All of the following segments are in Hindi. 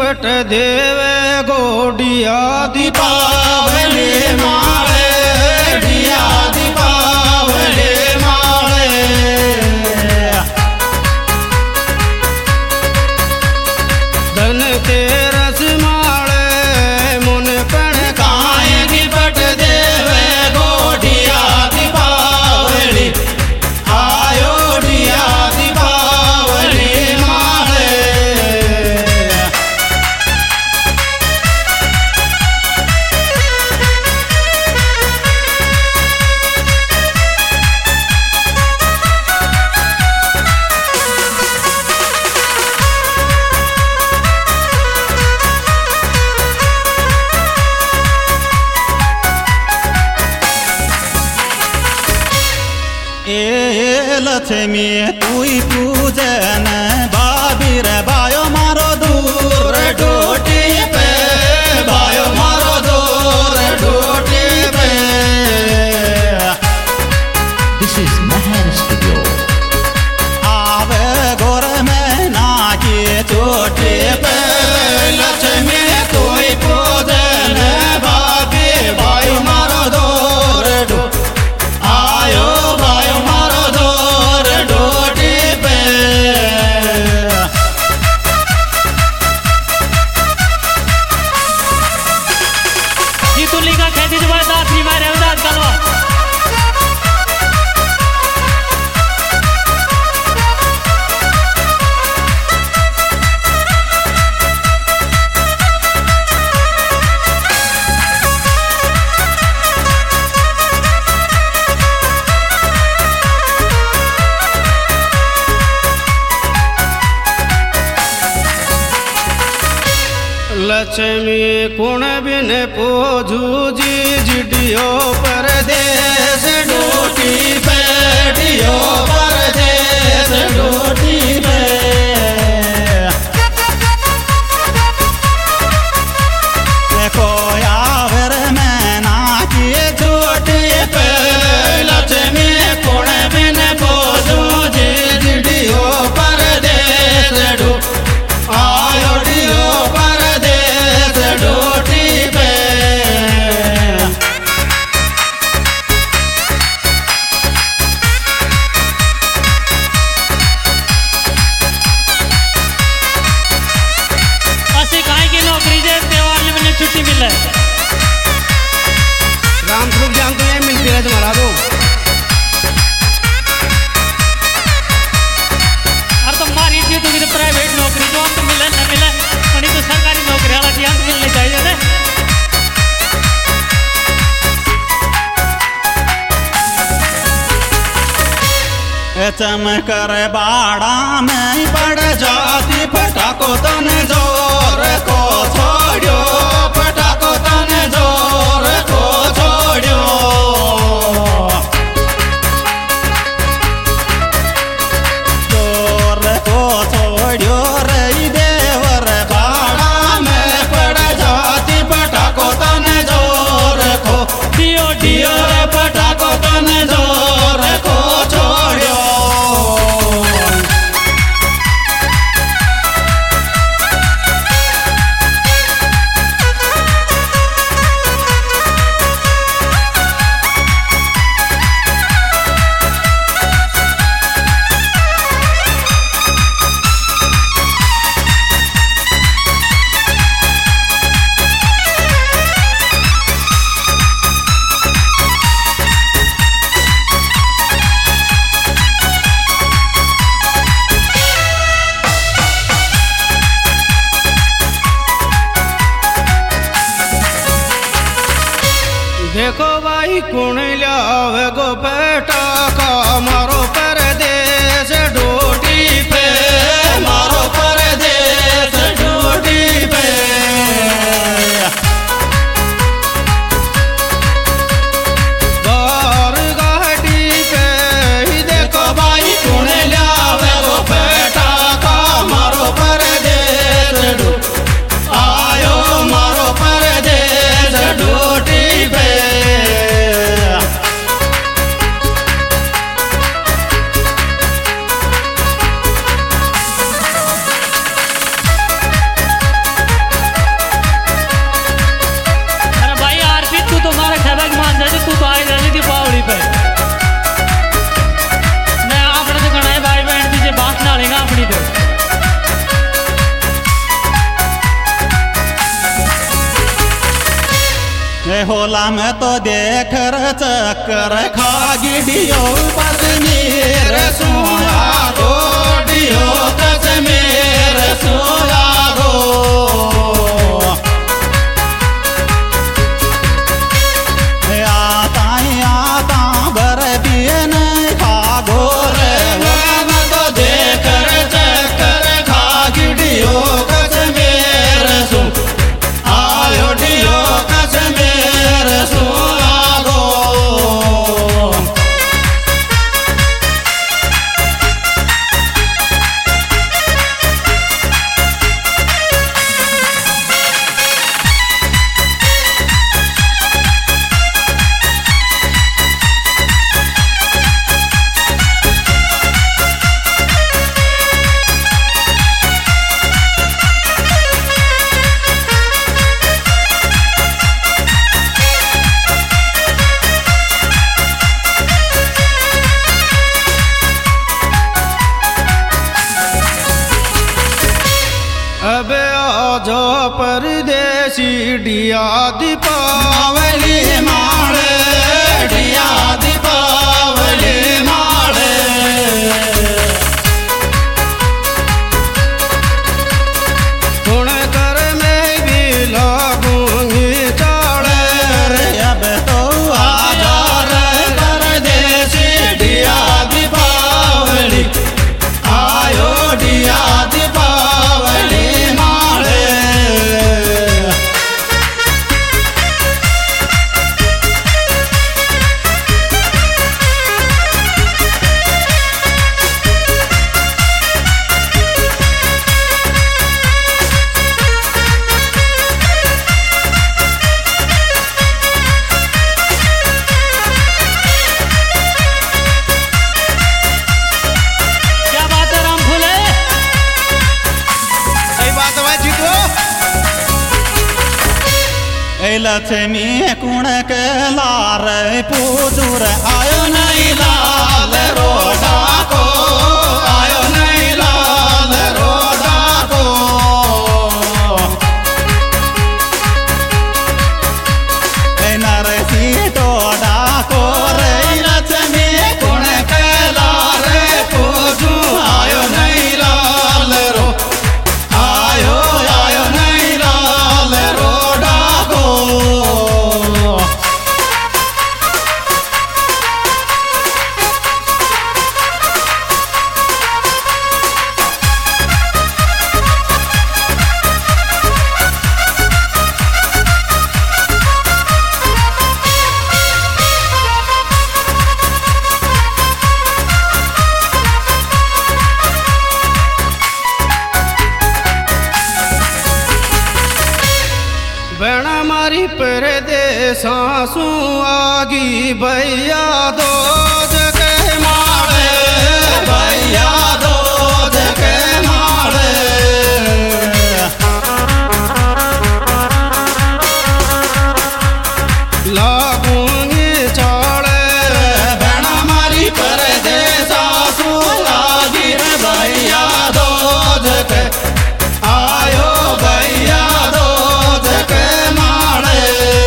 पट देवे गोडिया दीपावली माळे डिया दीपावली माळे धन तेरस माळे मुन पण कायगी पट देवे गोडिया दीपावली आयो डिया दीपावली माळे लक्ष्मी तुई पूजन बाबीर बायो मारो दूर डोटी पे बायो मारो दूर डोटी पे This is Mahar Studio. आवे गोर में नाची चोटी पे लक्ष्मी तुई पूजन बाबी बायो मारो दूर डो आयो बायो मारो दूर डोटी पे जीतुली का खेती जबरदस्त ही मारे उदास करो लक्ष्मी कुण बिन पोजू जी जिडियो परदेश डोटी पे डियो परदेश डोटी पे देखो यावर में नाची चोटी पे लक्ष्मी कुण बिन पोजू जी जिडियो परदेश डो आयो डियो परदेश डोटी पे असी काहे की नौकरी जे त्योहार में मैंने छुट्टी मिले रामस्वरूप जान तो ये मिलती है तुम्हारा दो और तो मारी थी तो भी प्राइवेट नौकरी जो हमको मिले न मिले थोड़ी तो सरकारी नौकरी वाला की हमको मिलनी चाहिए ना चमकर बाड़ा में पड़ जाती फटाको तन जोर को छोड़ो फटाको तन जोर को छोड़ो जोर को छोड़ो रही देवर बाड़ा में पड़ जाती फटाको तन जोर को डियो डियो फटाको तन जोर को छोड़ो होला में तो देख र चक्कर खा गिडियो कश्मीर सोया गोडियो कश्मीर सोया गो आता बर पिए नहीं खा गोर होला में तो देख र चक्कर खा गिडियो कश्मीर सो आयो डियो कश्मीर सोया गो अबे आजा परदेसी डिया दीपावली माड़े डिया दीपावली माड़े सुन कर मैं भी लागूंगी चाड़े अब तो आजा रे परदेसी डिया दीपावली आयो डिया दीपावली माड़े क्या बात है राम फूले? सही बात है जीतो लक्ष्मी कुण के लार पूजूर आयो नहीं लाल रोडा को आयो नहीं लाल रोडा को नरसी टोडा को रे लक्ष्मी कुण के लार पूजू आयो नहीं लाल रो आयो आयो नहीं लाल रोडा को बहना मारी परदेसा सू आगी भैया दो जगे माड़े भैया दो जगे माड़े लागूंगी चाड़े बहन हमारी परदेसा सू लागी रे भैया दो जगे आयो भैया दो जगे माड़े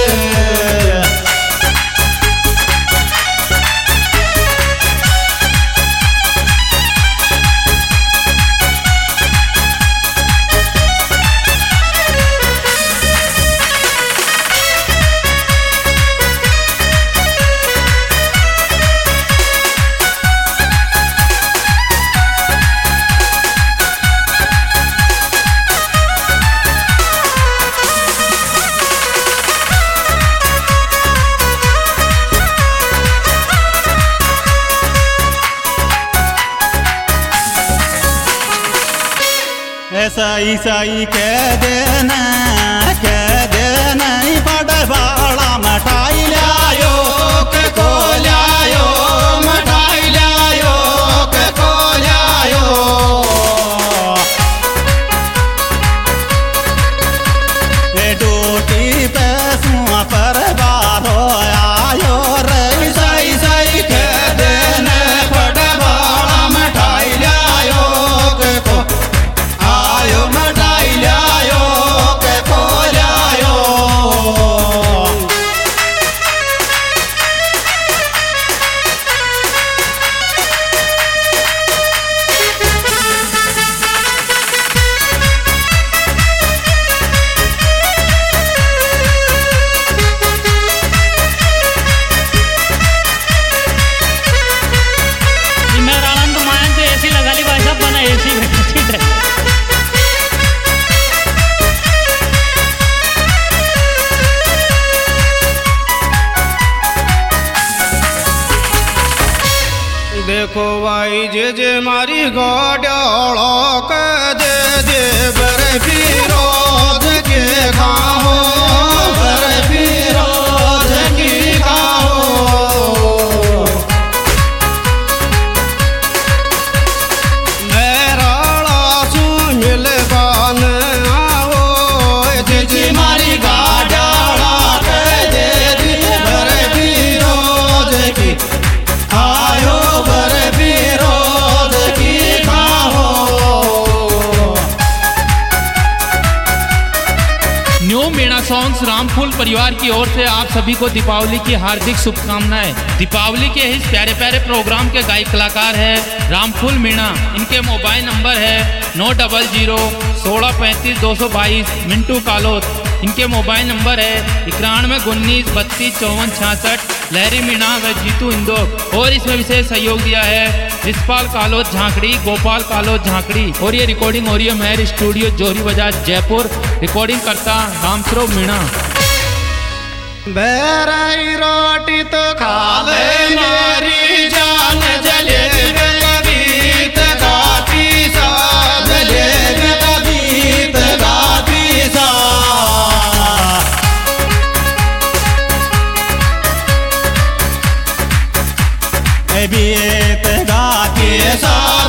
सही सही कह देना बड़ बाड़ा मठाई लायो के को लायो मठाई लायो के को लायो डोटी पे सुआ पर बारो आयो रे सही सही कह देना बड़ बाड़ा मठाई लायो के को आयो मठाई लायो के को लायो देखो भाई जे मारी गाड़ियाला के जे बर्फी रोज के खाओ बर्फी रोज की खाओ मेराला सु मिलबान आओ जी मारी गाड़ियाला के जे बर्फी रोज की खाओ बर्फी रोज की खाओ। न्यू मीणा सॉन्ग्स रामफूल परिवार की ओर से आप सभी को दीपावली की हार्दिक शुभकामनाएं। दीपावली के इस प्यारे प्यारे प्रोग्राम के गायक कलाकार है रामफूल मीणा। इनके मोबाइल नंबर है 9016352222। मिंटू कालोत इनके मोबाइल नंबर है 9119325466। लहरी मीणा व जीतू इंदौर। और इसमें विशेष सहयोग दिया है रिसपाल कालोत झांकड़ी, गोपाल कालोत झांकड़ी। और ये रिकॉर्डिंग हो रही है मेहर स्टूडियो जोरी बाजार जयपुर। रिकॉर्डिंग करता रामस्वरूप मीणा। बेराई रोटी तो खा ले मेरी जान जलेबी गीत गाती सा जलेबी गीत गाती सा गीत गाती सा